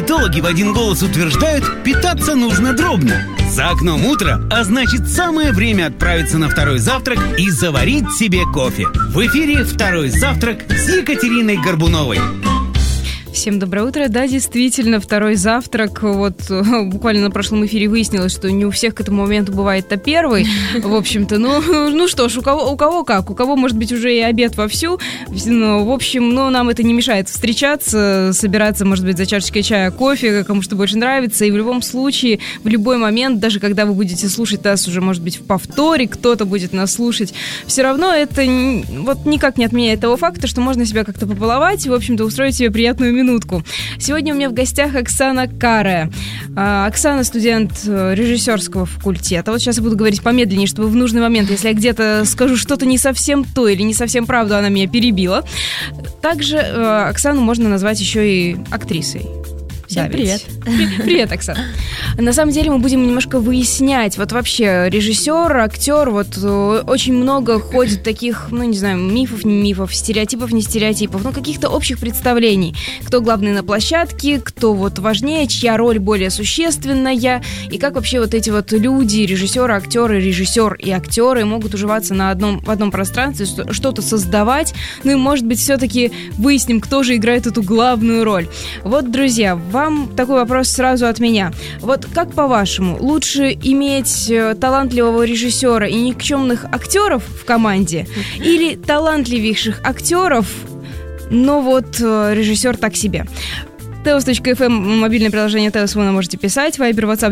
Диетологи в один голос утверждают, питаться нужно дробно. За окном утро, а значит самое время отправиться на второй завтрак и заварить себе кофе. В эфире «Второй завтрак» с Екатериной Горбуновой. Всем доброе утро. Да, действительно, второй завтрак. Вот буквально на прошлом эфире выяснилось, что не у всех к этому моменту бывает-то первый. В общем-то, ну что ж, у кого как. У кого, может быть, уже и обед вовсю. В общем, нам это не мешает встречаться, собираться, может быть, за чашечкой чая, кофе, кому что больше нравится. И в любом случае, в любой момент, даже когда вы будете слушать нас уже, может быть, в повторе, кто-то будет нас слушать, все равно это вот никак не отменяет того факта, что можно себя как-то побаловать и, в общем-то, устроить себе приятную минутку. Сегодня у меня в гостях Оксана Карая. Оксана студент режиссерского факультета. Вот сейчас я буду говорить помедленнее, чтобы в нужный момент, если я где-то скажу что-то не совсем то или не совсем правду, она меня перебила. Также Оксану можно назвать еще и актрисой. Всем привет. Привет, Оксана. На самом деле мы будем немножко выяснять, вот вообще режиссер, актер, вот очень много ходит таких, не знаю, мифов, не мифов, стереотипов, не стереотипов, каких-то общих представлений. Кто главный на площадке, кто вот важнее, чья роль более существенная, и как вообще вот эти вот люди, режиссеры, актеры, режиссер и актеры могут уживаться в одном пространстве, что-то создавать, и, может быть, все-таки выясним, кто же играет эту главную роль. Вот, друзья, вам такой вопрос сразу от меня. Вот как по-вашему, лучше иметь талантливого режиссера и никчемных актеров в команде или талантливейших актеров, но вот режиссер так себе? Teos.fm, мобильное приложение Teos, вы нам можете писать. Вайбер, WhatsApp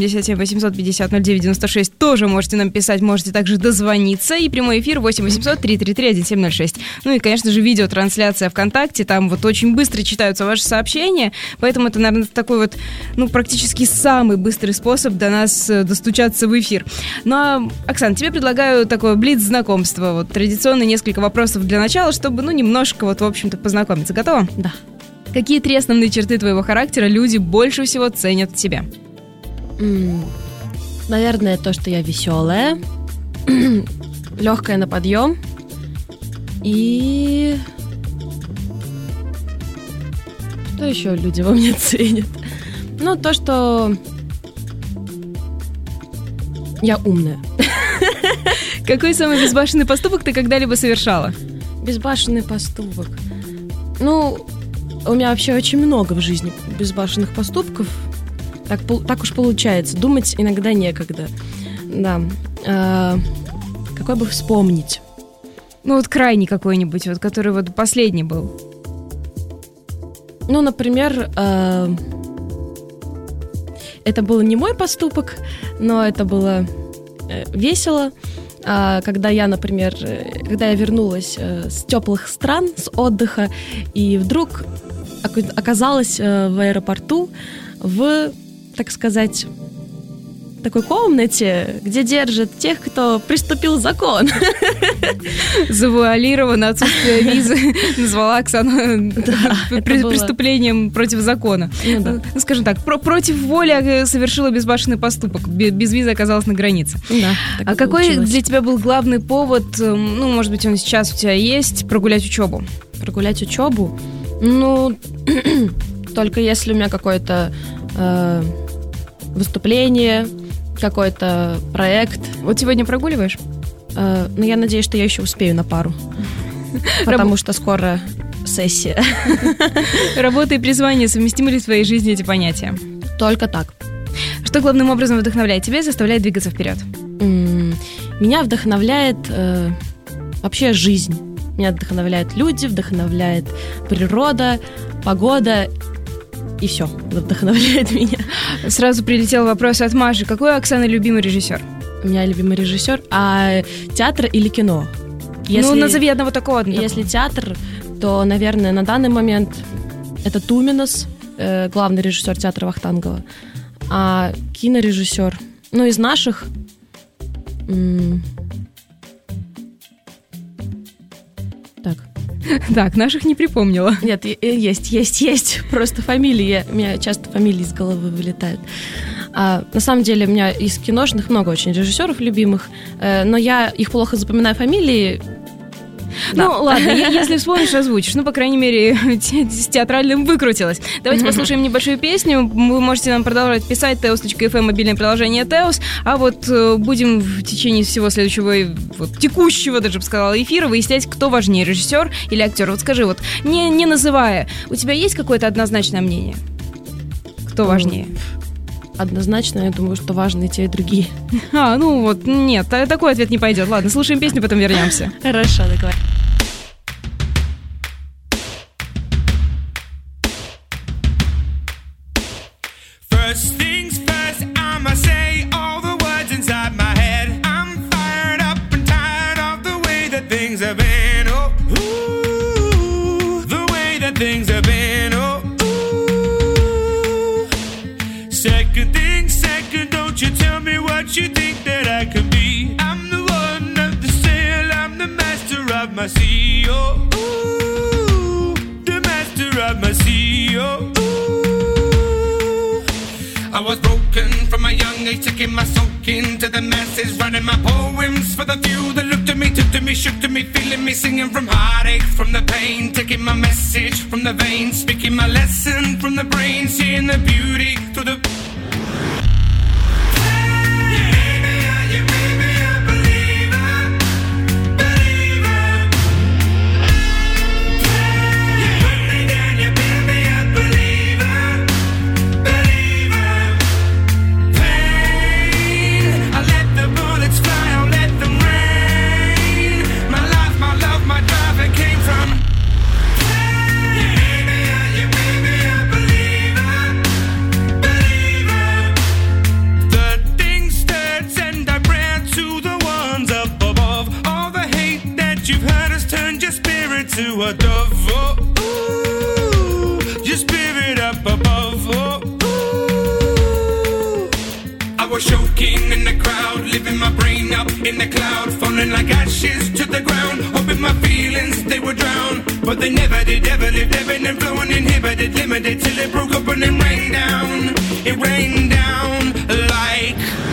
977-850-0996. Тоже можете нам писать, можете также дозвониться. И прямой эфир 8-800-333-1706. Ну и, конечно же, видеотрансляция ВКонтакте. Там вот очень быстро читаются ваши сообщения. Поэтому это, наверное, такой вот, практически самый быстрый способ до нас достучаться в эфир. Ну а, Оксана, тебе предлагаю такое блиц-знакомство. Вот традиционно несколько вопросов для начала, чтобы, немножко вот, в общем-то, познакомиться. Готова? Да. Какие 3 основные черты твоего характера люди больше всего ценят в тебе? Наверное, то, что я веселая, легкая на подъем и... Что еще люди во мне ценят? То, что я умная. Какой самый безбашенный поступок ты когда-либо совершала? Безбашенный поступок? У меня вообще очень много в жизни безбашенных поступков. Так уж получается. Думать иногда некогда. Да. Какой бы вспомнить? Крайний какой-нибудь, который вот последний был. Например, это был не мой поступок, но это было весело. Когда я вернулась с теплых стран, с отдыха, и вдруг оказалась в аэропорту в, так сказать, такой комнате, где держат тех, кто приступил закон. Завуалированно отсутствие визы назвала Оксану преступлением против закона. Скажем так, против воли совершила безбашенный поступок. Без визы оказалась на границе. А какой для тебя был главный повод, может быть, он сейчас у тебя есть, прогулять учебу? Прогулять учебу? Только если у меня какое-то выступление, какой-то проект. Вот сегодня прогуливаешь? Я надеюсь, что я еще успею на пару. Потому что скоро сессия. Работа и призвание, совместимы ли в твоей жизни эти понятия? Только так. Что главным образом вдохновляет тебя и заставляет двигаться вперед? Меня вдохновляет вообще жизнь. Меня вдохновляют люди, вдохновляет природа, погода. И все, вдохновляет меня. Сразу прилетел вопрос от Маши. Какой у Оксаны любимый режиссер? У меня любимый режиссер. А театр или кино? Назови одного такого. Если театр, то, наверное, на данный момент это Туминас, главный режиссер театра Вахтангова. А кинорежиссер, из наших... Так, наших не припомнила. Нет, есть. Просто фамилии. У меня часто фамилии из головы вылетают. На самом деле у меня из киношных много очень режиссеров любимых, но я их плохо запоминаю фамилии. Да. Ну, ладно, если вспомнишь, озвучишь. Ну, по крайней мере, с театральным выкрутилась. Давайте послушаем небольшую песню. Вы можете нам продолжать писать. Teos.fm, мобильное приложение Teos. А вот будем в течение всего следующего, текущего, даже бы сказала, эфира выяснять, кто важнее, режиссер или актер. Вот скажи, не называя, у тебя есть какое-то однозначное мнение? Кто важнее? Однозначно, я думаю, что важны и те, и другие. Нет, такой ответ не пойдет. Ладно, слушаем песню, потом вернемся. Хорошо, договорились. First things first, I'ma say all the words inside my head. I'm fired up and tired of the way that things have been. Oh, ooh, the way that things have been. Oh, ooh. Second thing, second, don't you tell me what you think that I could be. I'm the one of the sail, I'm the master of my sea. Oh, ooh, the master of my sea. Oh, ooh. I was broken from a young age, taking my soak into the masses, writing my poems for the few that looked at me, took to me, shook to me, feeling me, singing from heartache, from the pain, taking my message from the veins, speaking my lesson from the brain, seeing the beauty through the... To a dove, oh, ooh, your spirit up above, oh, ooh. I was choking in the crowd, living my brain up in the cloud, falling like ashes to the ground, hoping my feelings, they would drown, but they never did, ever lived, ebbing and flowing, inhibited, limited, till it broke up and then rained down, it rained down like...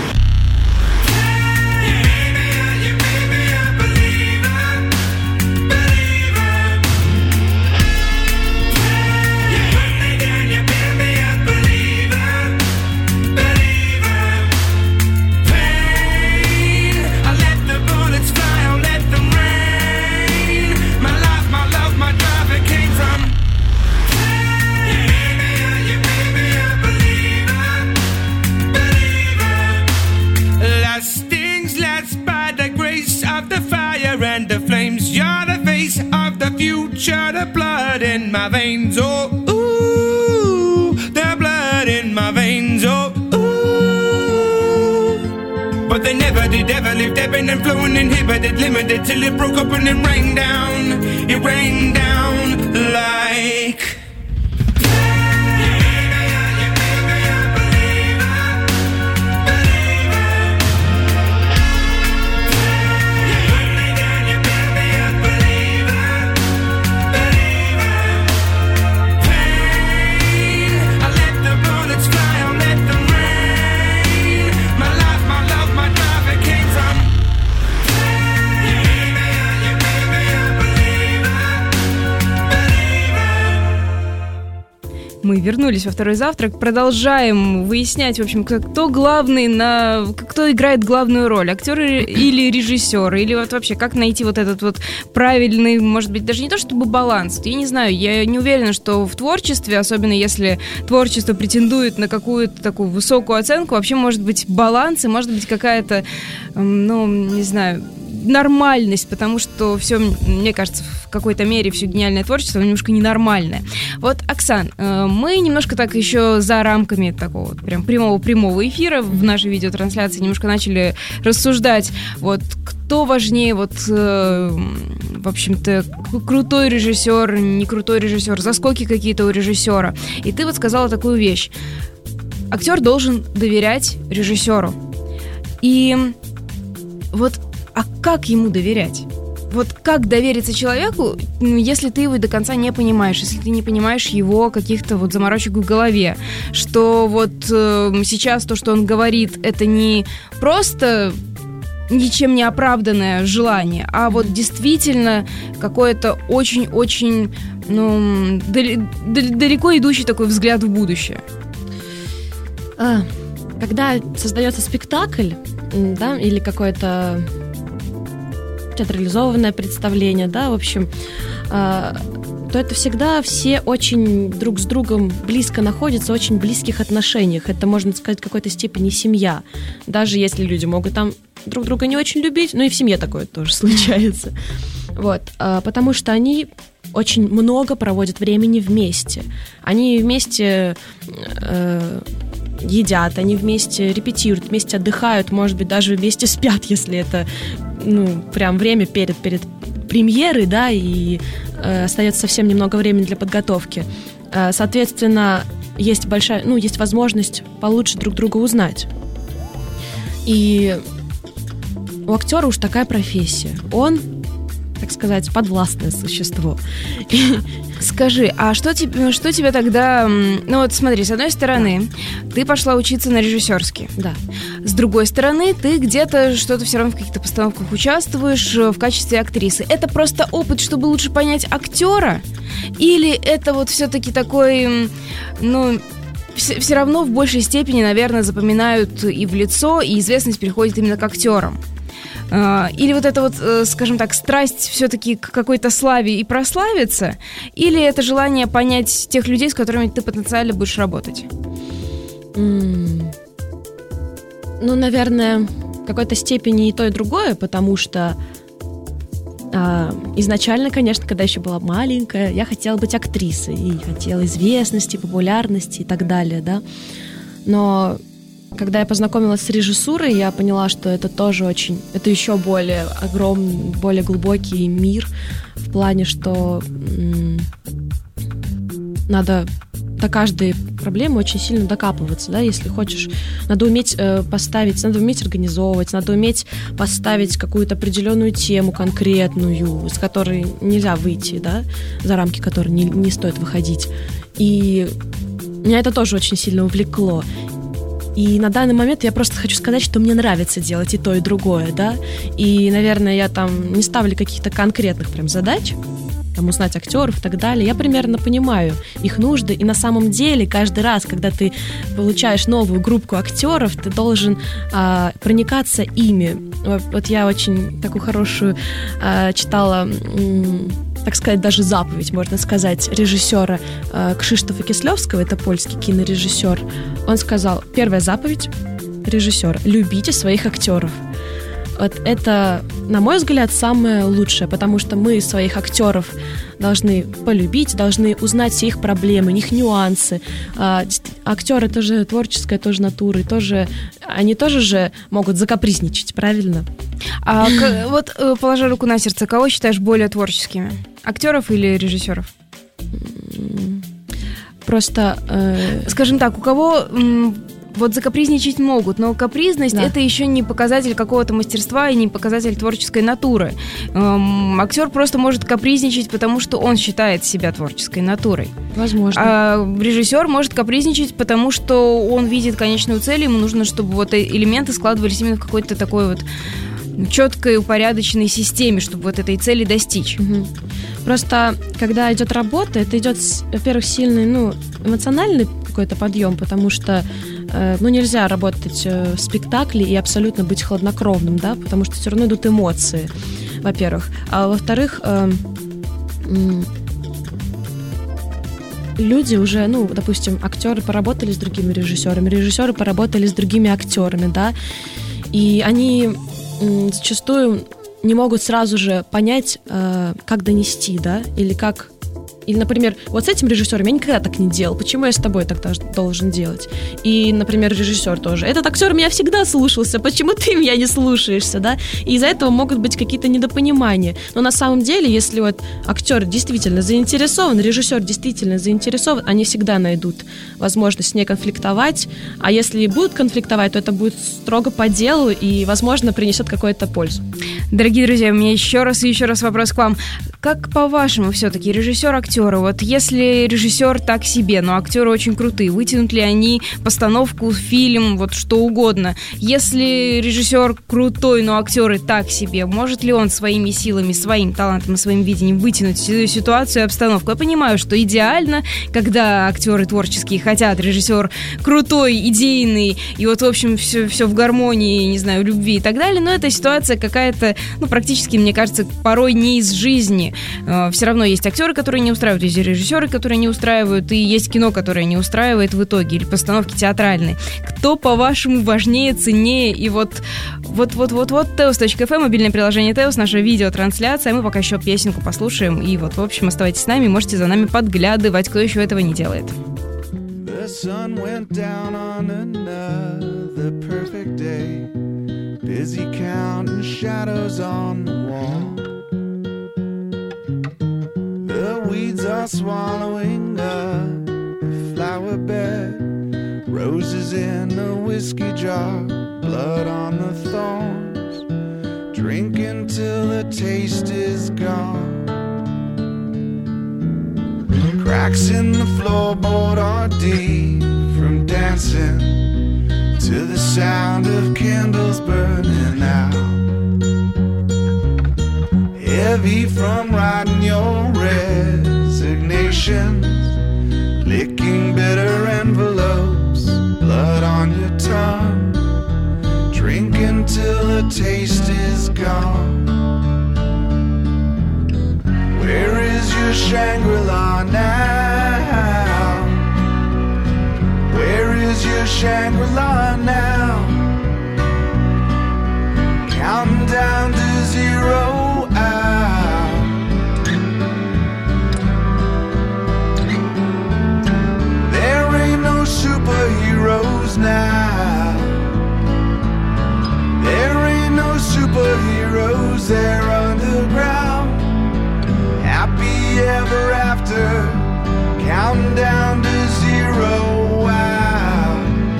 And the flames, you're the face of the future, the blood in my veins, oh, ooh, the blood in my veins, oh, ooh. But they never did, ever lived, ebbing and flowing, inhibited, limited, till it broke up and then rained down like... Мы вернулись во второй завтрак, продолжаем выяснять, в общем, кто главный, кто играет главную роль, актер или режиссер, или вот вообще, как найти вот этот вот правильный, может быть, даже не то чтобы баланс, я не знаю, я не уверена, что в творчестве, особенно если творчество претендует на какую-то такую высокую оценку, вообще может быть баланс и может быть какая-то, не знаю, нормальность, потому что все, мне кажется, в какой-то мере все гениальное творчество немножко ненормальное. Вот, Оксан, мы немножко так еще за рамками такого вот прям прямого эфира в нашей видеотрансляции немножко начали рассуждать, вот, кто важнее, вот, в общем-то, крутой режиссер, не крутой режиссер, заскоки какие-то у режиссера. И ты вот сказала такую вещь. Актер должен доверять режиссеру. И вот, а как ему доверять? Вот как довериться человеку, если ты его до конца не понимаешь, если ты не понимаешь его каких-то вот заморочек в голове, что вот сейчас то, что он говорит, это не просто ничем не оправданное желание, а вот действительно какое-то очень-очень, далеко идущий такой взгляд в будущее? Когда создается спектакль, да, или какое-то театрализованное представление, да, в общем, то это всегда все очень друг с другом близко находятся, в очень близких отношениях. Это, можно сказать, в какой-то степени семья. Даже если люди могут там друг друга не очень любить, но и в семье такое тоже случается. Вот, потому что они очень много проводят времени вместе. Они вместе едят, они вместе репетируют, вместе отдыхают, может быть, даже вместе спят, если это, прям время перед премьерой, да, и остается совсем немного времени для подготовки. Соответственно, есть есть возможность получше друг друга узнать. И у актера уж такая профессия. Он, так сказать, подвластное существо. Скажи, а что тебя тогда... смотри, с одной стороны, ты пошла учиться на режиссерский. Да. С другой стороны, ты где-то что-то все равно в каких-то постановках участвуешь в качестве актрисы. Это просто опыт, чтобы лучше понять актера? Или это вот все-таки такой, все равно в большей степени, наверное, запоминают и в лицо, и известность переходит именно к актерам? Или вот эта вот, скажем так, страсть все-таки к какой-то славе и прославиться? Или это желание понять тех людей, с которыми ты потенциально будешь работать? Наверное, в какой-то степени и то, и другое, потому что изначально, конечно, когда еще была маленькая, я хотела быть актрисой и хотела известности, популярности и так далее, да. Но когда я познакомилась с режиссурой, я поняла, что это тоже это еще более огромный, более глубокий мир в плане, что надо до каждой проблемы очень сильно докапываться, да, если хочешь. Надо уметь поставить, надо уметь организовывать, надо уметь поставить какую-то определенную тему конкретную, с которой нельзя выйти, да, за рамки которой не стоит выходить. И меня это тоже очень сильно увлекло. И на данный момент я просто хочу сказать, что мне нравится делать и то, и другое, да. И, наверное, я там не ставлю каких-то конкретных прям задач, там, узнать актеров и так далее. Я примерно понимаю их нужды. И на самом деле каждый раз, когда ты получаешь новую группу актеров, ты должен проникаться ими. Вот я очень такую хорошую читала, так сказать, даже заповедь, можно сказать, режиссера Кшиштофа Кислевского, это польский кинорежиссер. Он сказал, первая заповедь режиссера: любите своих актеров. Вот это, на мой взгляд, самое лучшее, потому что мы своих актеров должны полюбить, должны узнать все их проблемы, их нюансы. Актеры тоже творческая, тоже натура, они тоже же могут закапризничать, правильно? Вот, положа руку на сердце, кого считаешь более творческими? Актеров или режиссеров? Просто... Скажем так, у кого... Вот закапризничать могут, но капризность это еще не показатель какого-то мастерства и не показатель творческой натуры. Актер просто может капризничать, потому что он считает себя творческой натурой. Возможно. А режиссер может капризничать, потому что он видит конечную цель, ему нужно, чтобы вот элементы складывались именно в какой-то такой вот четкой, упорядоченной системе, чтобы вот этой цели достичь. Угу. Просто, когда идет работа, это идет, во-первых, сильный, эмоциональный какой-то подъем, потому что нельзя работать в спектакле и абсолютно быть хладнокровным, да, потому что все равно идут эмоции, во-первых. А во-вторых, люди уже, допустим, актеры поработали с другими режиссерами, режиссеры поработали с другими актерами, да, и они зачастую не могут сразу же понять, как донести, да, или, например, вот с этим режиссером я никогда так не делал. Почему я с тобой так должен делать? И, например, режиссер тоже. Этот актер меня всегда слушался. Почему ты меня не слушаешься, да? И из-за этого могут быть какие-то недопонимания. Но на самом деле, если вот актер действительно заинтересован, режиссер действительно заинтересован, они всегда найдут возможность не конфликтовать. А если будут конфликтовать, то это будет строго по делу и, возможно, принесет какую-то пользу. Дорогие друзья, у меня еще раз вопрос к вам. Как по-вашему все-таки режиссер актера? Вот если режиссер так себе, но актеры очень крутые, вытянут ли они постановку, фильм, вот что угодно? Если режиссер крутой, но актеры так себе, может ли он своими силами, своим талантом и своим видением вытянуть ситуацию и обстановку? Я понимаю, что идеально, когда актеры творческие хотят, режиссер крутой, идейный, и вот, в общем, все в гармонии, не знаю, любви и так далее, но эта ситуация какая-то, ну, практически, мне кажется, порой не из жизни. Все равно есть актеры, которые не устраивают, есть режиссеры, которые не устраивают, и есть кино, которое не устраивает в итоге, или постановки театральные. Кто, по-вашему, важнее, ценнее? И вот Teos.fm, мобильное приложение Teos, наша видеотрансляция. Мы пока еще песенку послушаем. И вот, в общем, оставайтесь с нами, можете за нами подглядывать, кто еще этого не делает. The sun went down on another perfect day. Busy counting shadows on the wall. The weeds are swallowing up the flower bed. Roses in a whiskey jar, blood on the thorns. Drinking till the taste is gone. Cracks in the floorboard are deep from dancing to the sound of candles burning out. Heavy from writing your resignations, licking bitter envelopes, blood on your tongue. Drinking till the taste is gone. Where is your Shangri-La now? Where is your Shangri-La now? Counting down to zero out. There ain't no superheroes now. There ain't no superheroes, they're underground. Happy ever after, counting down to zero out.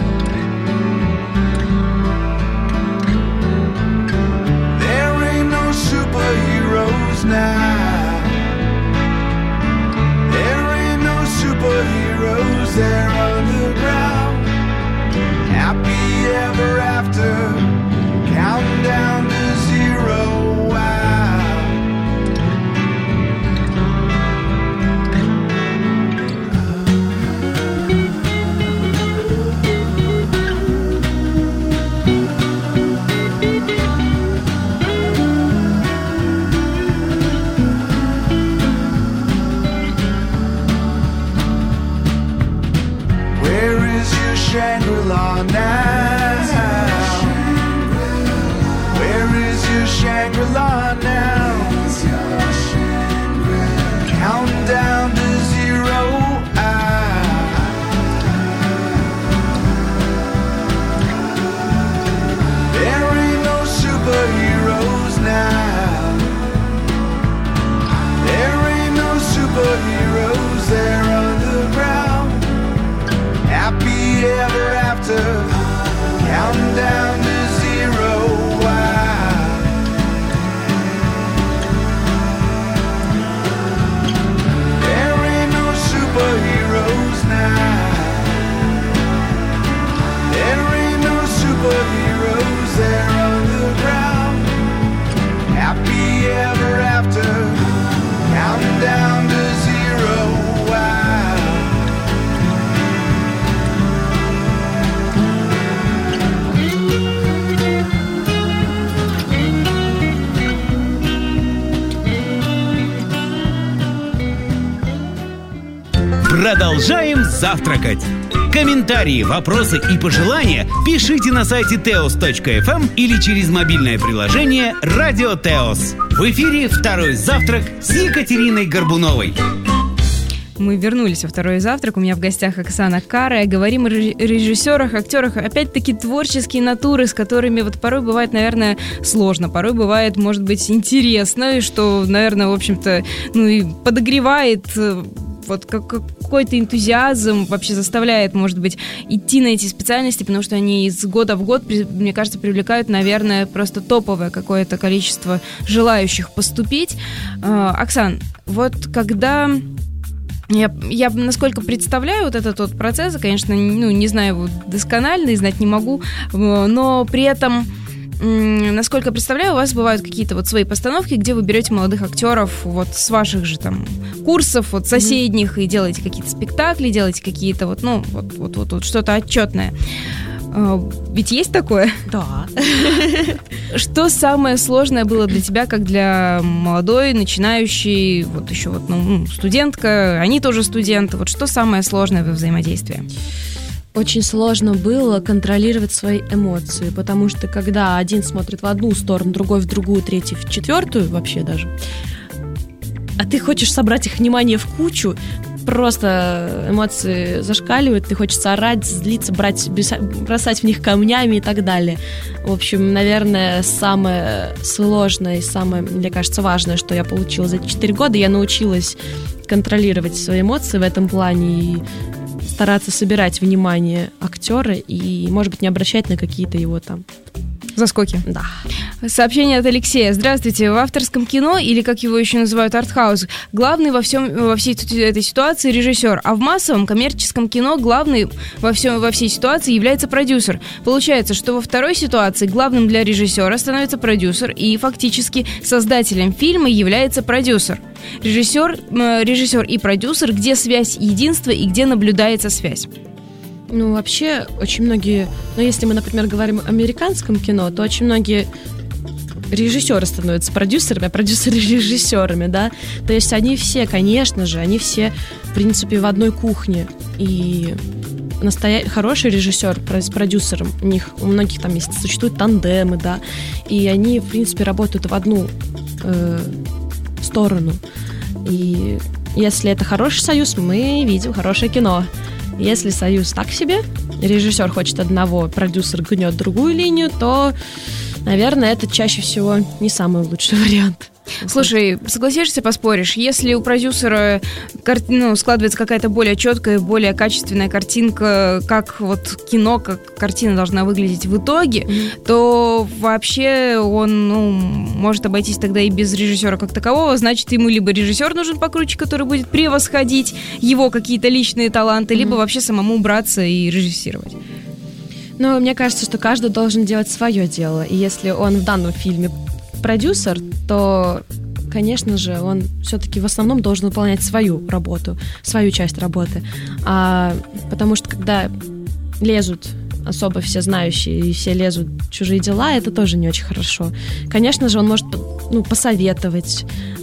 There ain't no superheroes now. There ain't no superheroes, they're underground. Happy ever after, counting down to zero out. Shangri-La now? Where is your Shangri-La now? Counting down to zero out. There ain't no superheroes now. There ain't no superheroes, they're underground. Happy ever after, counting down to zero out. There ain't no superheroes now. There ain't no superheroes, they're underground. Happy ever after, counting down to zero out. Продолжаем завтракать. Комментарии, вопросы и пожелания пишите на сайте teos.fm или через мобильное приложение «Радио Теос». В эфире «Второй завтрак» с Екатериной Горбуновой. Мы вернулись во второй завтрак. У меня в гостях Оксана Карая. Говорим о режиссерах, актерах. Опять-таки творческие натуры, с которыми вот порой бывает, наверное, сложно. Порой бывает, может быть, интересно, и что, наверное, в общем-то, ну и подогревает вот какой-то энтузиазм вообще заставляет, может быть, идти на эти специальности, потому что они из года в год, мне кажется, привлекают, наверное, просто топовое какое-то количество желающих поступить. Оксан, вот когда... Я насколько представляю вот этот вот процесс, конечно, не знаю его досконально и знать не могу, но при этом, насколько представляю, у вас бывают какие-то вот свои постановки, где вы берете молодых актеров вот с ваших же там курсов, вот соседних, и делаете какие-то спектакли, делаете какие-то вот, вот что-то отчетное. Ведь есть такое? Да. Что самое сложное было для тебя, как для молодой, начинающей, вот еще вот, студентка, они тоже студенты, вот что самое сложное во взаимодействии? Очень сложно было контролировать свои эмоции, потому что когда один смотрит в одну сторону, другой в другую, третий в четвертую вообще даже, а ты хочешь собрать их внимание в кучу, просто эмоции зашкаливают, ты хочется орать, злиться, бросать в них камнями и так далее. В общем, наверное, самое сложное и самое, мне кажется, важное, что я получила за эти 4 года, я научилась контролировать свои эмоции в этом плане и стараться собирать внимание актера и, может быть, не обращать на какие-то его там заскоки. Да. Сообщение от Алексея. Здравствуйте. В авторском кино, или как его еще называют, артхаус, главный во всей этой ситуации режиссер, а в массовом коммерческом кино главный во всей ситуации является продюсер. Получается, что во второй ситуации главным для режиссера становится продюсер, и фактически создателем фильма является продюсер. Режиссер и продюсер, где связь единства и где наблюдается связь. Ну, вообще, очень многие... если мы, например, говорим о американском кино, то очень многие режиссеры становятся продюсерами, а продюсеры режиссерами, да? То есть они все, конечно же, в принципе, в одной кухне. И хороший режиссер с продюсером, у многих там существуют тандемы, да? И они, в принципе, работают в одну сторону. И если это хороший союз, мы видим хорошее кино. Если союз так себе, режиссер хочет одного, продюсер гнет другую линию, то, наверное, это чаще всего не самый лучший вариант. Слушай, согласишься, поспоришь, если у продюсера складывается какая-то более четкая, более качественная картинка, как вот кино, как картина должна выглядеть в итоге, то вообще он может обойтись тогда и без режиссера как такового, значит, ему либо режиссер нужен покруче, который будет превосходить его какие-то личные таланты, либо вообще самому браться и режиссировать. Но мне кажется, что каждый должен делать свое дело, и если он в данном фильме продюсер, то, конечно же, он все-таки в основном должен выполнять свою работу, свою часть работы. Потому что когда лезут особо все знающие и все лезут в чужие дела, это тоже не очень хорошо. Конечно же, он может посоветовать,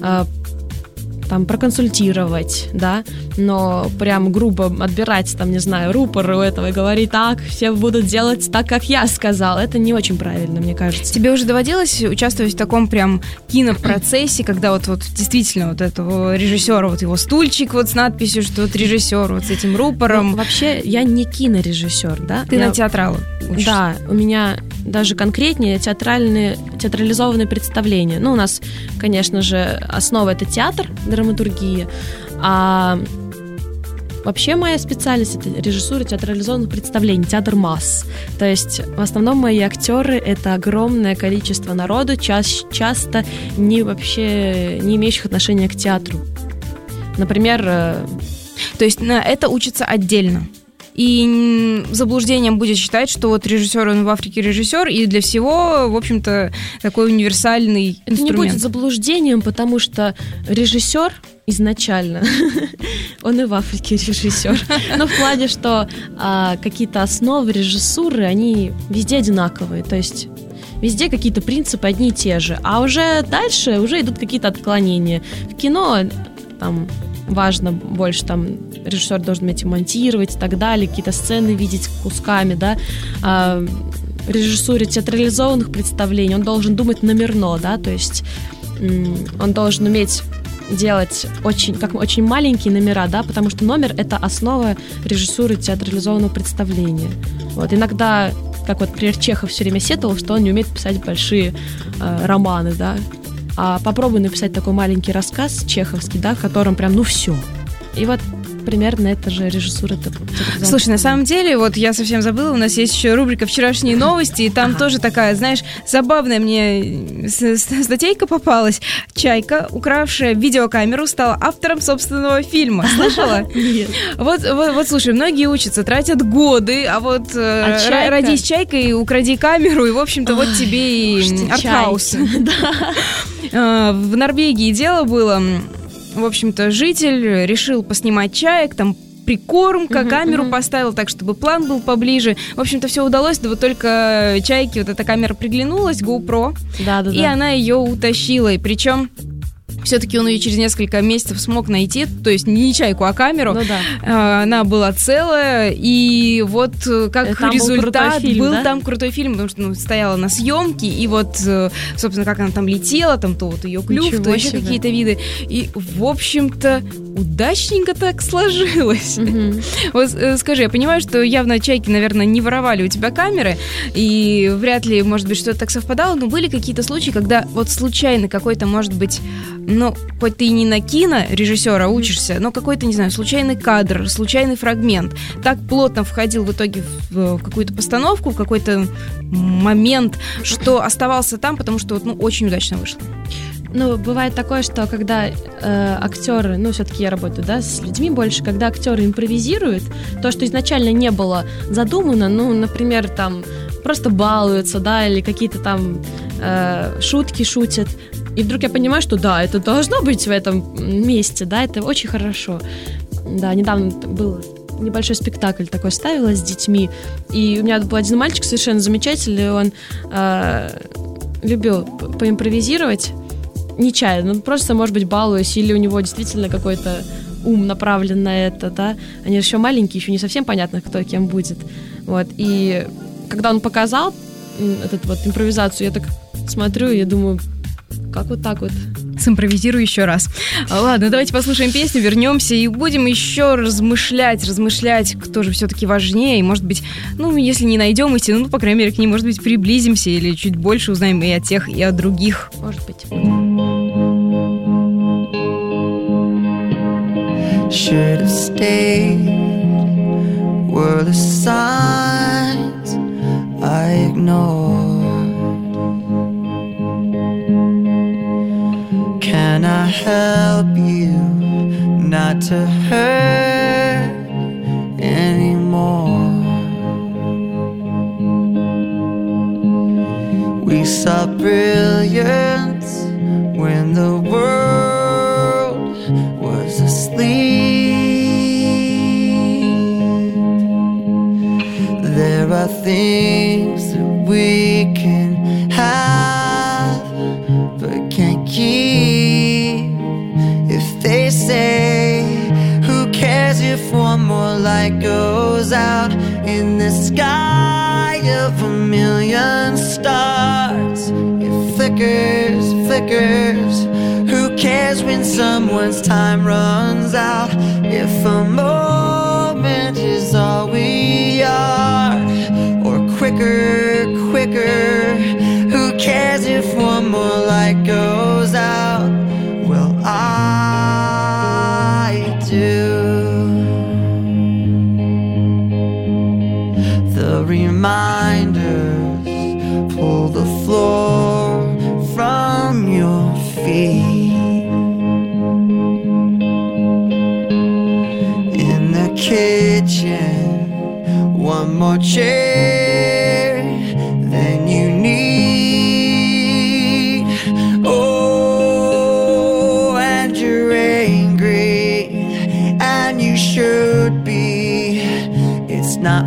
проконсультировать, да, но прям грубо отбирать, рупор у этого и говорить так, все будут делать так, как я сказал. Это не очень правильно, мне кажется. Тебе уже доводилось участвовать в таком прям кинопроцессе, когда вот действительно вот этого режиссера, вот его стульчик вот с надписью, что вот режиссер вот с этим рупором? Вообще, я не кинорежиссер, да? Ты на театрала учишься? Да, у меня даже конкретнее театрализованные представления. У нас, конечно же, основа — это театр, драматургия, а вообще моя специальность — это режиссура театрализованных представлений, театр масс. То есть в основном мои актеры — это огромное количество народу, часто не имеющих отношения к театру. Например... То есть на это учатся отдельно? И заблуждением будет считать, что вот режиссер, он в Африке режиссер, и для всего, в общем-то, такой универсальный инструмент. Это не будет заблуждением, потому что режиссер изначально, он и в Африке режиссер. Но в плане, что какие-то основы режиссуры, они везде одинаковые, то есть везде какие-то принципы одни и те же, а уже дальше уже идут какие-то отклонения. В кино важно больше, режиссер должен уметь монтировать и так далее, какие-то сцены видеть кусками, да. В режиссуре театрализованных представлений он должен думать номерно, да, то есть он должен уметь делать очень маленькие номера, да, потому что номер — это основа режиссуры театрализованного представления. Вот, иногда, как вот, например, Чехов все время сетовал, что он не умеет писать большие романы, да. А попробуй написать такой маленький рассказ чеховский, да, в котором прям, все. И вот примерно это же режиссура. Слушай, на самом деле, вот я совсем забыла, у нас есть еще рубрика «Вчерашние новости», и там тоже такая, знаешь, забавная мне статейка попалась. Чайка, укравшая видеокамеру, стала автором собственного фильма. Слышала? Нет. Вот, слушай, многие учатся, тратят годы, а вот родись чайкой, укради камеру, и, в общем-то, вот тебе и артхаус. В Норвегии дело было... В общем-то, житель решил поснимать чаек, там прикормка, камеру поставил так, чтобы план был поближе. В общем-то, все удалось, да вот только чайке вот эта камера приглянулась, GoPro, и она ее утащила. И причем все-таки он ее через несколько месяцев смог найти, то есть не чайку, а камеру. Она была целая, и вот как там результат был там крутой фильм, потому что стояла на съемке, и вот, собственно, как она там летела, там то вот ее клюв, то еще какие-то виды. И, в общем-то, удачненько так сложилось. Вот скажи, я понимаю, что явно чайки, наверное, не воровали у тебя камеры, и вряд ли, может быть, что-то так совпадало, но были какие-то случаи, когда вот случайно какой-то, может быть, ну, хоть ты и не на кинорежиссера учишься, но какой-то, не знаю, случайный кадр, случайный фрагмент так плотно входил в итоге в какую-то постановку, в какой-то момент, что оставался там, потому что вот, ну, очень удачно вышло. Ну, бывает такое, что когда актеры, ну, все-таки я работаю, да, с людьми больше, когда актеры импровизируют, то, что изначально не было задумано, ну, например, там, просто балуются, да, или какие-то там шутки шутят, и вдруг я понимаю, что да, это должно быть в этом месте, да, это очень хорошо. Да, недавно был небольшой спектакль такой ставила с детьми, и у меня был один мальчик совершенно замечательный, он любил поимпровизировать, нечаянно, просто, может быть, балуясь, или у него действительно какой-то ум направлен на это, да, они еще маленькие, еще не совсем понятно, кто кем будет, вот, и когда он показал эту вот импровизацию, я так смотрю, и я думаю, как вот так вот? Симпровизирую еще раз. Ладно, давайте послушаем песню, вернемся и будем еще размышлять, кто же все-таки важнее. И, может быть, ну, если не найдем истину, ну, по крайней мере, к ней, может быть, приблизимся или чуть больше узнаем и о тех, и о других. Может быть. Should have stayed. Were the signs I ignored? Can I help you not to hurt anymore? We saw brilliance when the world was asleep. There are things that we can have but can't keep. If they say, who cares if one more light goes out in the sky of a million stars? It flickers, flickers. Who cares when someone's time runs out? If a moment is all we are, or quicker, quicker. Who cares if one more light goes out? Well, I do. The reminders pull the floor from your feet. In the kitchen, one more chair than you need. Oh, and you're angry, and you should be. It's not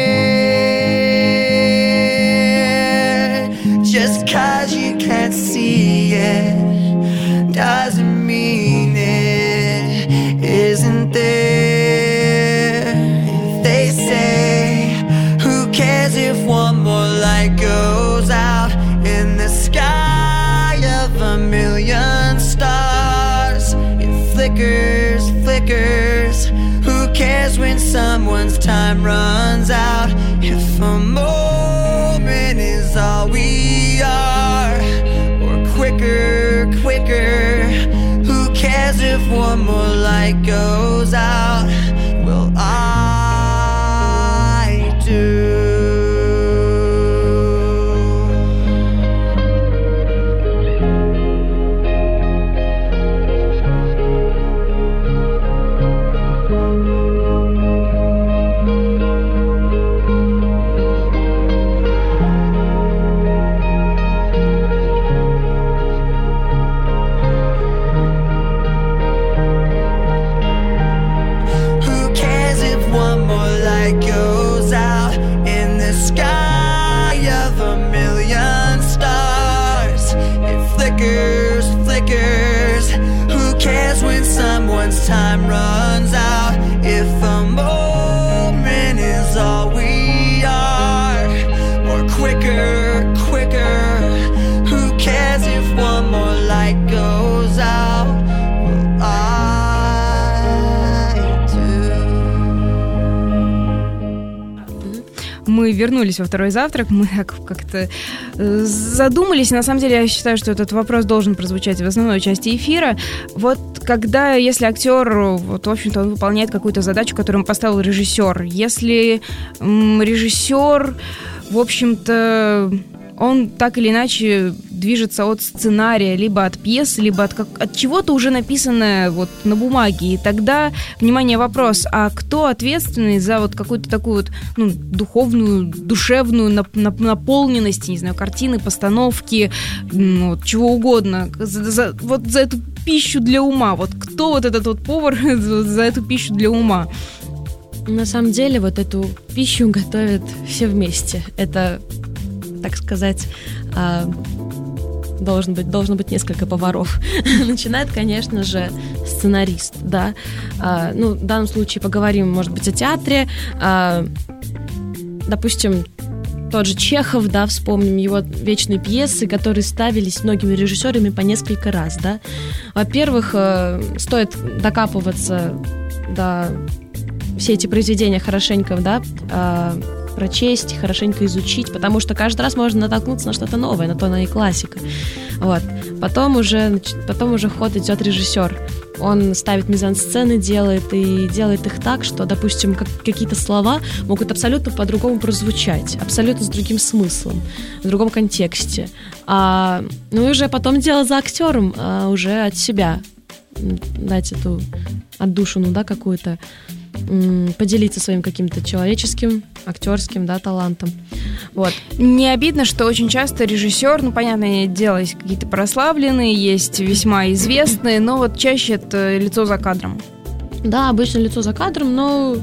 fair. Just 'cause you can't see it doesn't mean it isn't there. If they say, who cares if one more light goes out in the sky of a million stars? It flickers, flickers. Who cares when someone's time runs out? If a moment is all we are, or quicker, quicker. Who cares if one more light goes out, will I do? Time runs out if a moment is all we are, or quicker, who cares if one more light goes out, will I do? Мы вернулись во второй завтрак, мы как-то задумались. На самом деле, я считаю, что этот вопрос должен прозвучать в основной части эфира. Вот когда, если актер, вот, в общем-то, он выполняет какую-то задачу, которую ему поставил режиссер, если режиссер, в общем-то, он так или иначе движется от сценария, либо от пьесы, либо от чего-то уже написанное вот на бумаге. И тогда, внимание, вопрос, а кто ответственный за вот какую-то такую вот, ну, духовную, душевную наполненность, не знаю, картины, постановки, вот, чего угодно, за эту пищу для ума. Вот кто вот этот вот повар за эту пищу для ума? На самом деле вот эту пищу готовят все вместе. Это, так сказать, должно быть несколько поваров. Начинает, конечно же, сценарист, да. Ну, в данном случае поговорим, может быть, о театре. Допустим, тот же Чехов, да, вспомним его вечные пьесы, которые ставились многими режиссерами по несколько раз, да. Во-первых, стоит докапываться до все эти произведения хорошенько, да, прочесть, хорошенько изучить, потому что каждый раз можно натолкнуться на что-то новое, на то она и классика. Вот. Потом уже в ход идет режиссер. Он ставит мизансцены, делает их так, что, допустим, какие-то слова могут абсолютно по-другому прозвучать, абсолютно с другим смыслом, в другом контексте. Ну и уже потом дело за актером, уже от себя дать эту отдушину, да, какую-то, поделиться своим каким-то человеческим, актерским, да, талантом. Вот. Не обидно, что очень часто режиссер, ну, понятное дело, есть какие-то прославленные, есть весьма известные, но вот чаще это лицо за кадром. Да, обычно лицо за кадром, но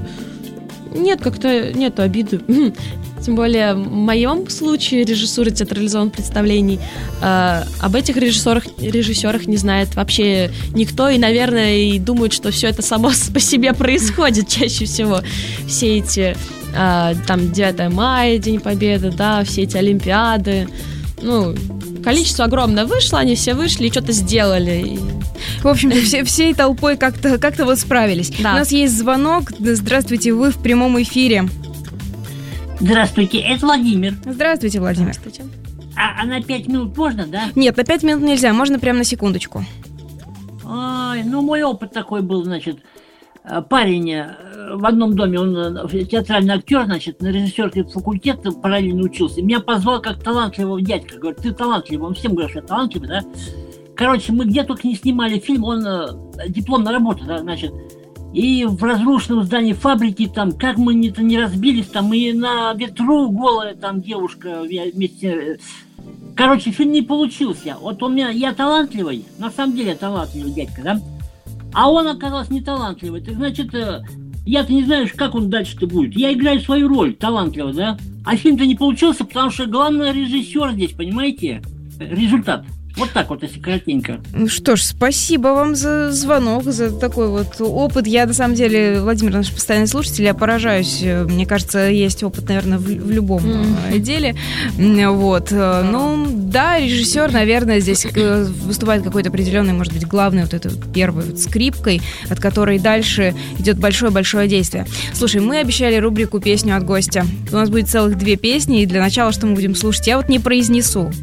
нету обиды. Тем более в моем случае режиссура театрализованных представлений об этих режиссерах не знает вообще никто, и, наверное, и думают, что все это само по себе происходит чаще всего. Все эти там 9 мая, День Победы, да, все эти олимпиады. Ну, количество огромное вышло, они все вышли и что-то сделали. В общем-то, всей толпой как-то вот справились. Да. У нас есть звонок. Здравствуйте, вы в прямом эфире. Здравствуйте, это Владимир. Здравствуйте, Владимир. Здравствуйте. А на 5 минут можно, да? Нет, на 5 минут нельзя, можно прямо на секундочку. Ну, мой опыт такой был, значит, парень в одном доме, он театральный актер, значит, на режиссерский факультет параллельно учился. Меня позвал как талантливого дядька, говорит, ты талантливый, он всем говорит, что я талантливый, да? Короче, мы где только не снимали фильм, он дипломная работа, да, значит, и в разрушенном здании фабрики, там, как мы не разбились, там, и на ветру голая там девушка вместе. Короче, фильм не получился. Вот я талантливый, на самом деле талантливый дядька, да? А он оказался не талантливый. Так значит, я-то не знаю, как он дальше-то будет. Я играю свою роль, талантливо, да? А фильм-то не получился, потому что главный режиссер здесь, понимаете? Результат. Вот так вот, если коротенько. Что ж, спасибо вам за звонок, за такой вот опыт. Я, на самом деле, Владимир, наш постоянный слушатель, я поражаюсь. Мне кажется, есть опыт, наверное, в любом деле. Вот. Ну, да, режиссер, наверное, здесь выступает какой-то определенный, может быть, главной вот этой вот первой вот скрипкой, от которой дальше идет большое-большое действие. Слушай, мы обещали рубрику «Песню от гостя». У нас будет целых 2 песни, и для начала что мы будем слушать, я вот не произнесу.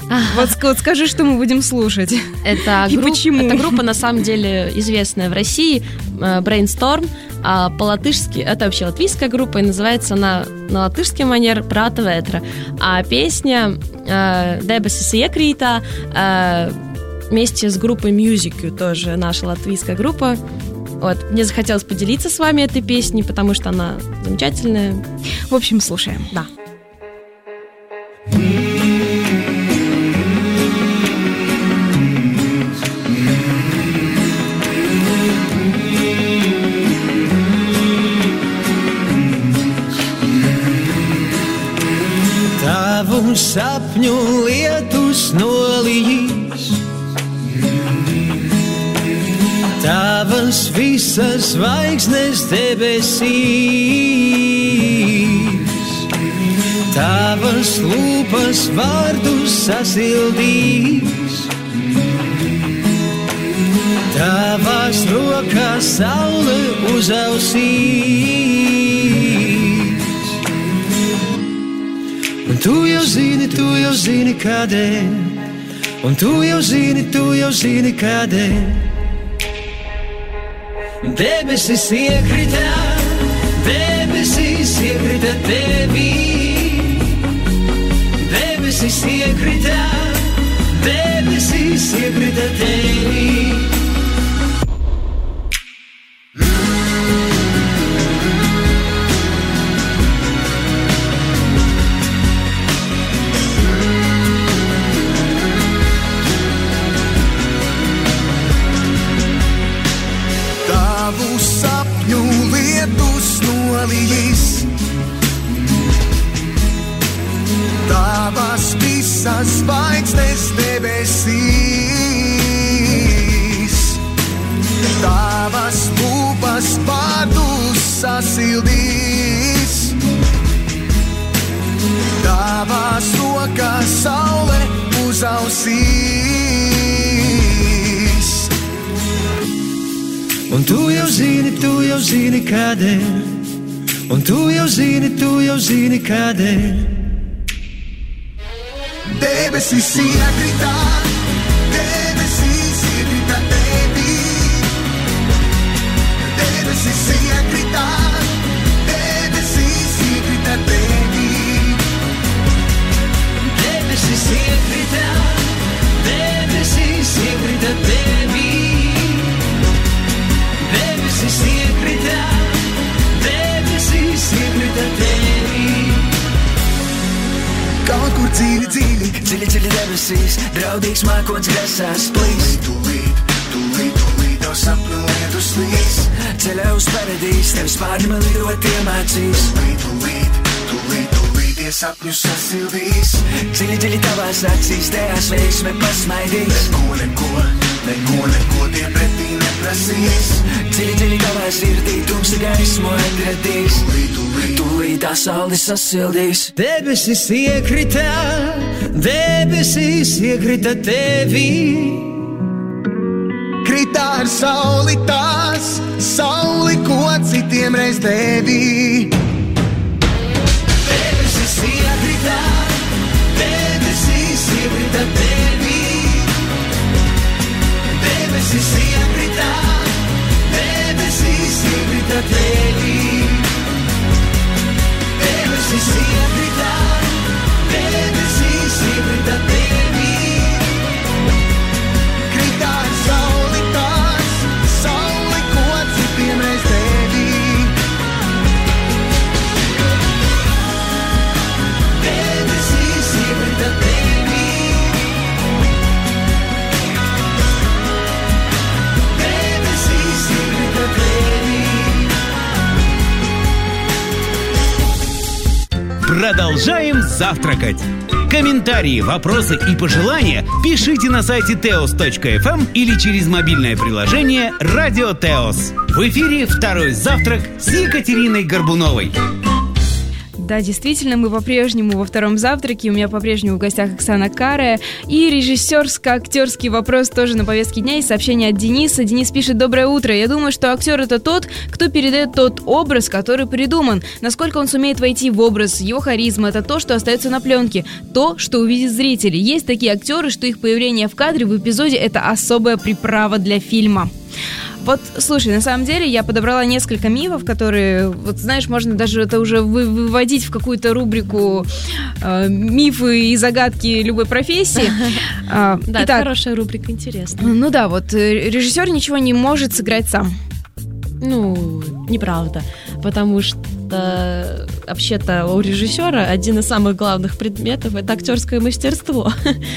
Вот скажи, что мы будем слушать. Это почему? Эта группа, на самом деле, известная в России, Brainstorm, а по-латышски, это вообще латвийская группа, и называется она на латышский манер «Прата ветра». А песня «Debesis iekrītā» вместе с группой Music, тоже наша латвийская группа. Вот, мне захотелось поделиться с вами этой песней, потому что она замечательная. В общем, слушаем. Да. Tavu sapņu lietus nolīs, tavas visas zvaigznes debesīs, tavas lūpas vārdus sasildīs, tavās rokās saule uzausīs. Un tu jau zini kādēļ, un tu jau zini kādēļ. Debesis iekrita tevī, debesis iekrita tevī. Tavas visas zvaigznes debesīs, tavas lūpas vārdus sasildīs, tavās rokās saule uzausīs. Un tu jau zini kādēļ, un tu jau zini kādēļ. Debesis iekrita tevī, debesis iekrita tevī, Debesis iekrita tevī, debesis iekrita tevī. Kaut kur dziļi debesīs, draudīgs mākoņs grasās plīs. Tūlīt tev sapņu lietus līs, Ceļā uz paradīs, tev spārni man lidot iemācīs. Tūlīt tie sapņu sasildīs. Dziļi tavās acīs, tajās veiksme pasmaidīs. Neko tie pretī neprasīs. Dziļi tavā sirdī, tumsa gaismu atradīs. Tūlīt tā saule sasildīs. Debesis iekrita tevī. Kritā ar sauli tās, sauli, ko citiem reiz devī. Debesis iekrita tevī. Debesis iekrita tevī. Debesis iekrita tevī. Kritā ar sauli tās, sauli, ko citiem reiz devī. Debesis iekrita tevī. Debesis iekrita tevī. Продолжаем завтракать. Комментарии, вопросы и пожелания пишите на сайте teos.fm или через мобильное приложение «Радио Теос». В эфире «Второй завтрак» с Екатериной Горбуновой. Да, действительно, мы по-прежнему во втором завтраке. У меня по-прежнему в гостях Оксана Карая. И режиссерско-актерский вопрос тоже на повестке дня. И сообщение от Дениса. Денис пишет: «Доброе утро. Я думаю, что актер — это тот, кто передает тот образ, который придуман. Насколько он сумеет войти в образ, его харизма — это то, что остается на пленке. То, что увидит зритель. Есть такие актеры, что их появление в кадре, в эпизоде — это особая приправа для фильма». Вот, слушай, на самом деле я подобрала несколько мифов, которые, вот знаешь, можно даже это уже выводить в какую-то рубрику мифы и загадки любой профессии. Да, это хорошая рубрика, интересно. Ну да, вот режиссер ничего не может сыграть сам. Ну, неправда, потому что вообще-то у режиссера один из самых главных предметов — это актерское мастерство.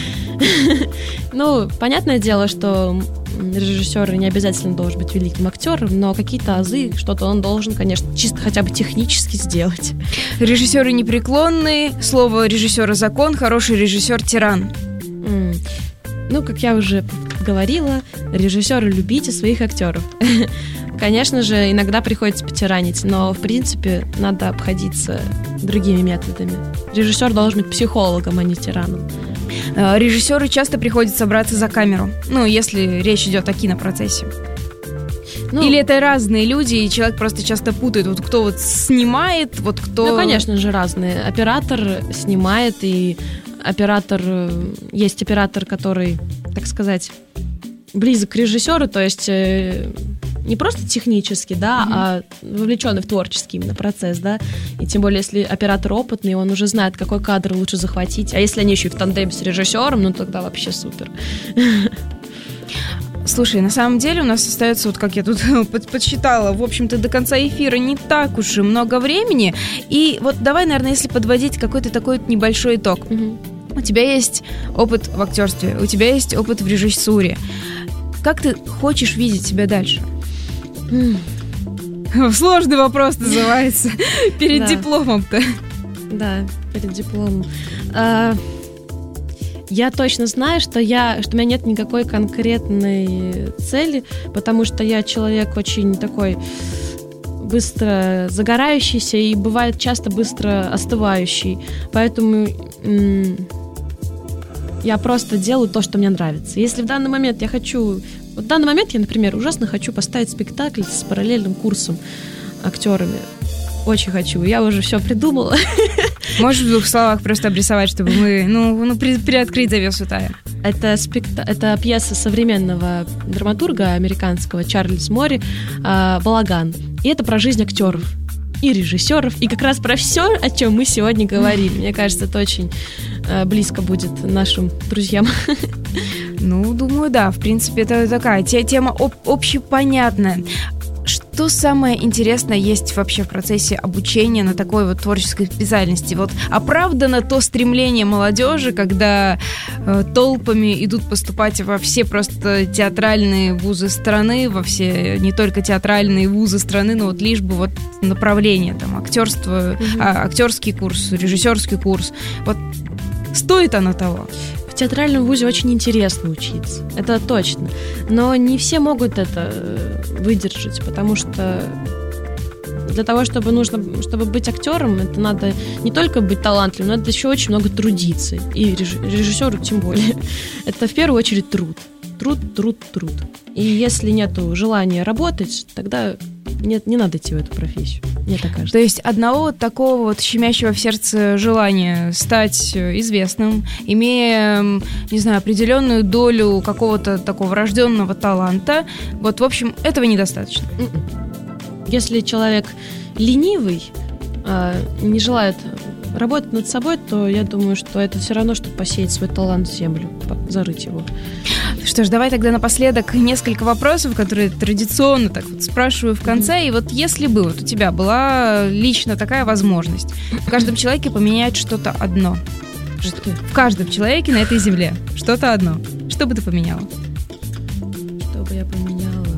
Ну, понятное дело, что режиссер не обязательно должен быть великим актером, но какие-то азы, что-то он должен, конечно, чисто хотя бы технически сделать. Режиссеры непреклонные, слово режиссера закон, хороший режиссер тиран. Ну, как я уже говорила, режиссеры, любите своих актеров. Конечно же, иногда приходится потиранить, но, в принципе, надо обходиться другими методами. Режиссер должен быть психологом, а не тираном. Режиссеру часто приходится браться за камеру, ну, если речь идет о кинопроцессе. Или это разные люди, и человек просто часто путает, вот кто вот снимает, вот кто... Ну, конечно же, разные. Оператор снимает, и есть оператор, который, так сказать, близок к режиссеру, то есть не просто технически, да, а вовлеченный в творческий именно процесс, да, и тем более, если оператор опытный, он уже знает, какой кадр лучше захватить, а если они еще и в тандеме с режиссером, ну, тогда вообще супер. Слушай, на самом деле у нас остается, вот как я тут подсчитала, в общем-то, до конца эфира не так уж и много времени, и вот давай, наверное, если подводить какой-то такой вот небольшой итог. У тебя есть опыт в актерстве, у тебя есть опыт в режиссуре. Как ты хочешь видеть себя дальше? Сложный вопрос называется. Перед дипломом-то. Да, перед дипломом. Я точно знаю, что у меня нет никакой конкретной цели, потому что я человек очень такой быстро загорающийся и бывает часто быстро остывающий. Поэтому я просто делаю то, что мне нравится. Если в данный момент я хочу... Вот в данный момент я, например, ужасно хочу поставить спектакль с параллельным курсом актерами. Очень хочу. Я уже все придумала. Можешь в 2 словах просто обрисовать, чтобы мы приоткрыть завесу тайны? Это пьеса современного драматурга американского Чарльз Мори «Балаган». И это про жизнь актеров и режиссеров, и как раз про все, о чем мы сегодня говорили. Мне кажется, это очень близко будет нашим друзьям. Ну, думаю, да. В принципе, это такая тема общепонятная. Что самое интересное есть вообще в процессе обучения на такой вот творческой специальности? Вот оправдано то стремление молодежи, когда толпами идут поступать во все просто театральные вузы страны, во все не только театральные вузы страны, но вот лишь бы вот направление, там, актерство, актерский курс, режиссерский курс. Вот стоит оно того? В театральном вузе очень интересно учиться, это точно. Но не все могут это выдержать, потому что для того, чтобы быть актером, это надо не только быть талантливым, но надо еще очень много трудиться. И режиссеру тем более. Это в первую очередь труд. Труд. И если нету желания работать, тогда не надо идти в эту профессию. Мне так кажется. То есть одного вот такого вот щемящего в сердце желания стать известным, имея, не знаю, определенную долю какого-то такого врожденного таланта, вот, в общем, этого недостаточно. Если человек ленивый, не желает работать над собой, то я думаю, что это все равно, чтобы посеять свой талант в землю, зарыть его. Что ж, давай тогда напоследок несколько вопросов, которые традиционно так вот спрашиваю в конце. И вот если бы вот у тебя была лично такая возможность в каждом человеке поменять что-то одно. В каждом человеке на этой земле что-то одно. Что бы ты поменяла? Что бы я поменяла?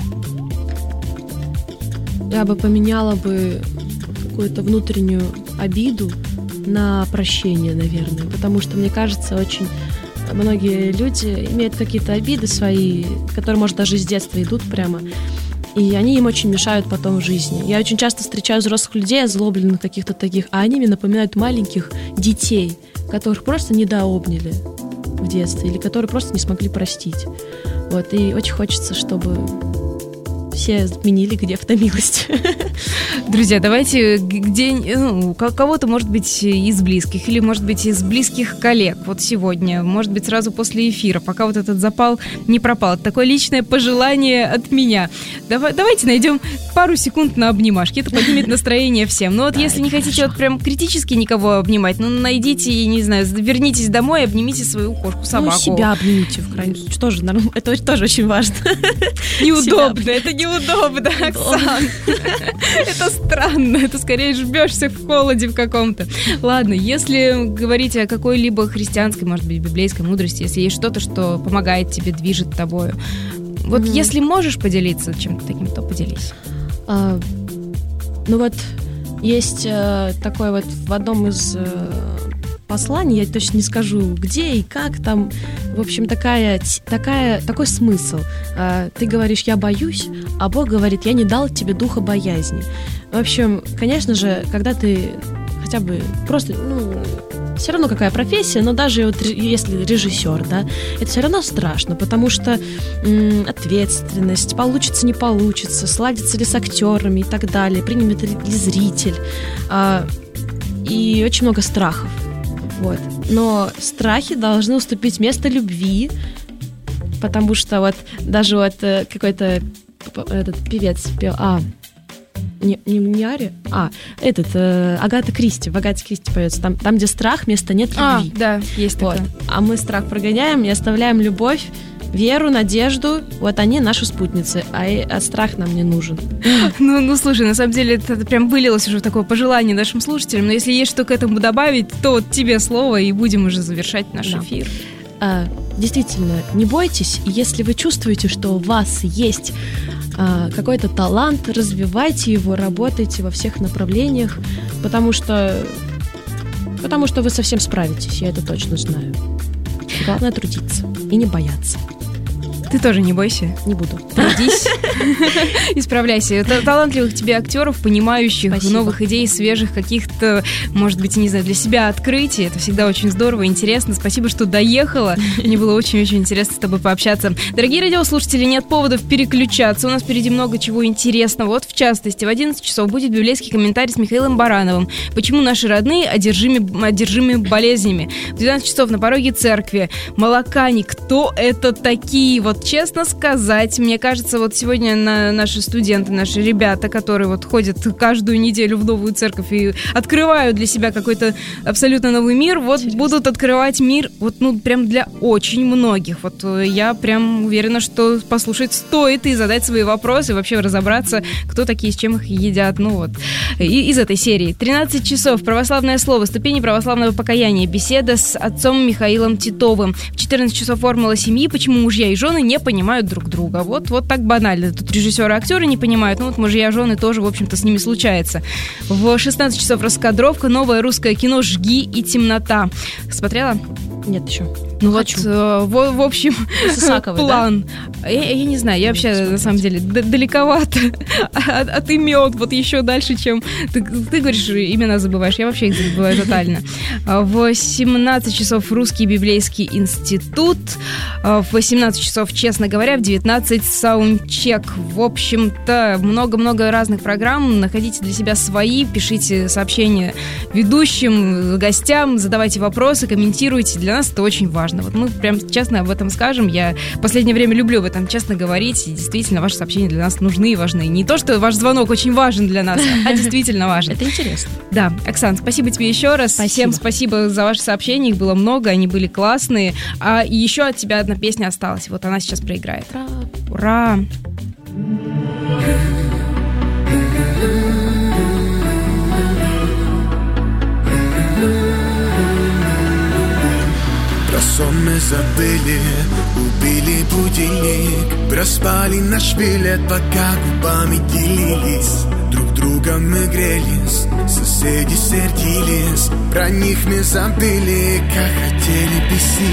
Я бы поменяла какую-то внутреннюю обиду на прощение, наверное. Потому что, мне кажется, очень многие люди имеют какие-то обиды свои, которые, может, даже с детства идут прямо. И они им очень мешают потом в жизни. Я очень часто встречаю взрослых людей, озлобленных каких-то таких, а они мне напоминают маленьких детей, которых просто недообняли в детстве или которые просто не смогли простить. Вот, и очень хочется, чтобы все изменили гнев на милость. Друзья, давайте кого-то, может быть, из близких, или, может быть, из близких коллег, вот сегодня, может быть, сразу после эфира, пока вот этот запал не пропал. Такое личное пожелание от меня. Давайте найдем пару секунд на обнимашки, это поднимет настроение всем. Но вот если не хотите вот прям критически никого обнимать, ну, найдите, не знаю, вернитесь домой и обнимите свою кошку, собаку. Ну, себя обнимите, в крайнем случае, тоже нормально, это тоже очень важно. Неудобно, это неудобно, Оксан. Это странно, это скорее жмешься в холоде в каком-то. Ладно, если говорить о какой-либо христианской, может быть, библейской мудрости, если есть что-то, что помогает тебе, движет тобою, вот если можешь поделиться чем-то таким, то поделись. Ну вот, есть такой вот в одном из посланий, я точно не скажу, где и как, там, в общем, такой смысл. Ты говоришь, я боюсь, а Бог говорит, я не дал тебе духа боязни. В общем, конечно же, когда ты хотя бы просто, все равно какая профессия, но даже вот если режиссер, да, это все равно страшно, потому что ответственность, получится, не получится, сладится ли с актерами и так далее, примет ли зритель, и очень много страхов. Вот. Но страхи должны уступить место любви, потому что вот даже вот какой-то этот певец пел, не Ари, Агата Кристи, в Агате Кристи поется, там, где страх, места нет любви. Да, есть такое. Вот. А мы страх прогоняем и оставляем любовь, веру, надежду, вот они наши спутницы, а страх нам не нужен. Ну, слушай, на самом деле это прям вылилось уже в такое пожелание нашим слушателям, но если есть что к этому добавить, то вот тебе слово, и будем уже завершать наш эфир. Действительно, не бойтесь, если вы чувствуете, что у вас есть какой-то талант, развивайте его, работайте во всех направлениях, потому что вы совсем справитесь, я это точно знаю. Главное трудиться и не бояться. Ты тоже не бойся. Не буду. Трудись. Исправляйся. Талантливых тебе актеров, понимающих новых идей, свежих каких-то, может быть, не знаю, для себя открытий. Это всегда очень здорово и интересно. Спасибо, что доехала. Мне было очень-очень интересно с тобой пообщаться. Дорогие радиослушатели, нет поводов переключаться. У нас впереди много чего интересного. Вот, в частности, в 11 часов будет библейский комментарий с Михаилом Барановым. Почему наши родные одержимы болезнями? В 12 часов на пороге церкви. Молокане. Кто это такие? Вот честно сказать, мне кажется, вот сегодня наши студенты, наши ребята, которые вот ходят каждую неделю в новую церковь и открывают для себя какой-то абсолютно новый мир, вот будут открывать мир вот, прям для очень многих. Вот я прям уверена, что послушать стоит и задать свои вопросы, вообще разобраться, кто такие, с чем их едят. Ну вот, из этой серии. 13 часов. Православное слово. Ступени православного покаяния. Беседа с отцом Михаилом Титовым. В 14 часов формула семьи. Почему мужья и жены не понимают друг друга. Вот так банально. Тут режиссеры и актеры не понимают, вот мужья и жены тоже, в общем-то, с ними случается. В 16 часов раскадровка, новое русское кино «Жги и темнота». Смотрела? Нет еще. Ну вот, в общем, план. Да? Я не знаю, я вообще, на самом деле, далековато от имен, вот еще дальше, чем... Ты говоришь, имена забываешь, я вообще их забываю тотально. В 17 часов Русский библейский институт, в 18 часов, честно говоря, в 19 саундчек. В общем-то, много-много разных программ, находите для себя свои, пишите сообщения ведущим, гостям, задавайте вопросы, комментируйте, для нас это очень важно. Вот мы прям честно об этом скажем. Я в последнее время люблю об этом честно говорить. И действительно, ваши сообщения для нас нужны и важны. Не то, что ваш звонок очень важен для нас, а действительно важен. Это интересно. Да. Оксан, спасибо тебе еще раз. Спасибо. Всем спасибо за ваши сообщения. Их было много, они были классные. А еще от тебя одна песня осталась. Вот она сейчас проиграет. Ура! Про сон мы забыли, убили будильник, проспали наш билет, пока губами делились. Друг другом мы грелись, соседи сердились, про них мы забыли, как хотели,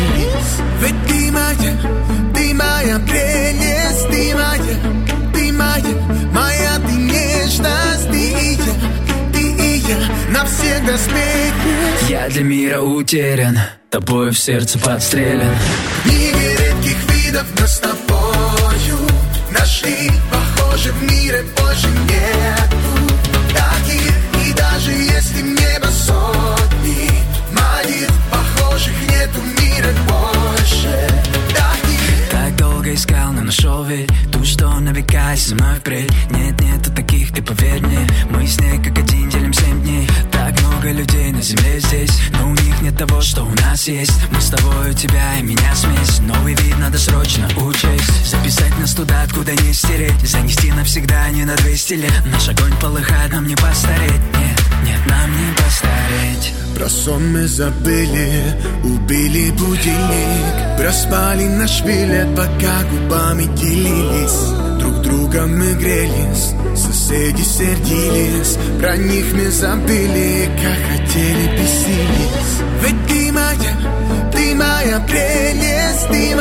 бесились. Ведь ты моя прелесть, ты моя моя ты нежность, ты и я навсегда сбеглись. Я для мира утерян, тобою в сердце подстрелен. Книги редких видов нас с тобою нашли, похоже в мире больше нету таких. И даже если в небо сотни молитв похожих, нету мира больше таких. Так долго искал, но нашел ведь ту, что на века зимой впредь. Нет, нету таких, ты поверь мне. Мы с ней как один делим 7 дней. Так много людей на земле здесь, но у них нет того, что у нас есть. Мы с тобой, у тебя и меня смесь. Новый вид надо срочно учесть. Записать нас туда, откуда не стереть. Занести навсегда, не на 200 лет. Наш огонь полыхает, нам не постареть. Нет, нам не постареть. Про сон мы забыли, убили будильник. Проспали наш билет, пока губами делились. Друг другом мы грелись, соседи сердились. Про них мы забыли, как хотели бесились. Ведь ты моя прелесть, ты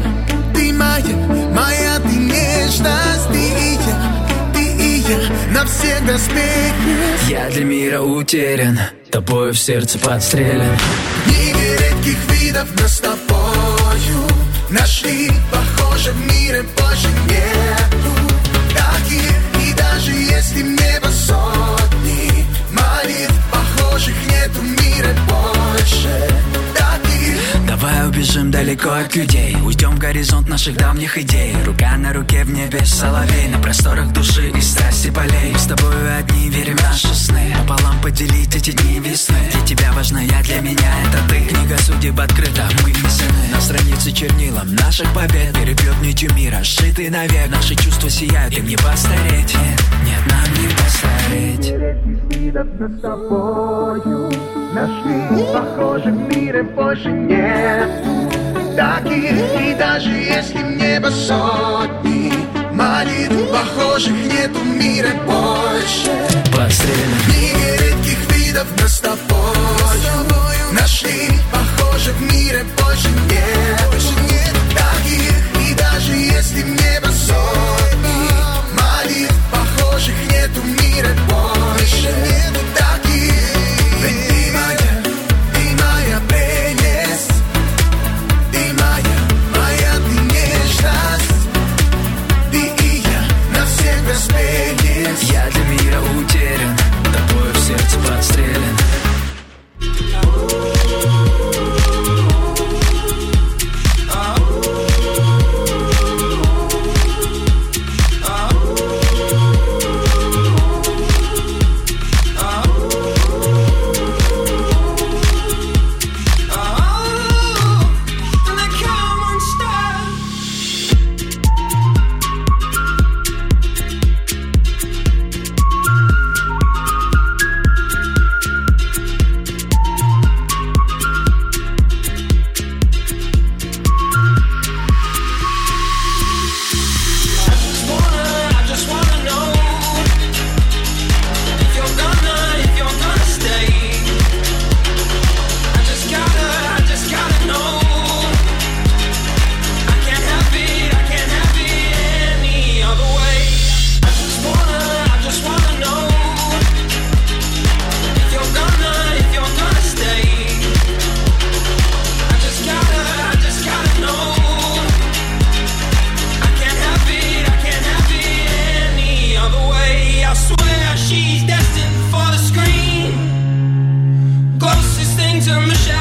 моя ты нежность, ты и я навсегда сбеглись. Я для мира утерян, тобою в сердце подстрелен. Книги редких видов нас с тобою нашли, похоже в мире больше нету таких. И даже если в небо сотни молитв похожих, нету мира больше таких. Давай убежим далеко от людей, уйдем в горизонт наших давних идей. Рука на руке в небе соловей, на просторах души и страсти полей. С тобою одни верим в наши сны, пополам поделить эти дни весны. Для тебя важна я, для меня это ты. Книга судеб открыта, мы внесены на странице чернилом наших побед. Переплет нитью мира, сшитый навек. Наши чувства сияют, им не постареть. Нет, нам не постареть. Видов нас с тобою нашли, похоже в мире больше нет таких. И даже если в небо сотни молитв похожих, нету мира больше подстрелен. Книги редких видов нас с тобою нашли, похоже в мире больше нет таких. И даже если в небо сотни молитв похожих, нету мира больше таких. Ведь ты моя прелесть, ты моя ты нежность, ты и я навсегда сбеглись. Я для мира утерян, тобою в сердце подстрелен. She's destined for the screen, closest thing to Michelle.